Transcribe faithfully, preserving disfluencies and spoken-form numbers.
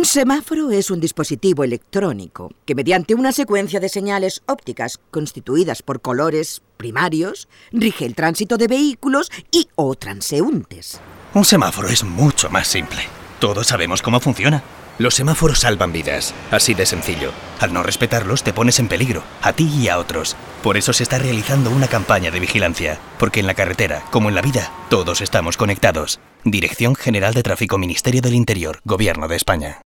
semáforo es un dispositivo electrónico que, mediante una secuencia de señales ópticas constituidas por colores primarios, rige el tránsito de vehículos y o transeúntes. Un semáforo es mucho más simple. Todos sabemos cómo funciona. Los semáforos salvan vidas, así de sencillo. Al no respetarlos te pones en peligro, a ti y a otros. Por eso se está realizando una campaña de vigilancia, porque en la carretera, como en la vida, todos estamos conectados. Dirección General de Tráfico, Ministerio del Interior, Gobierno de España.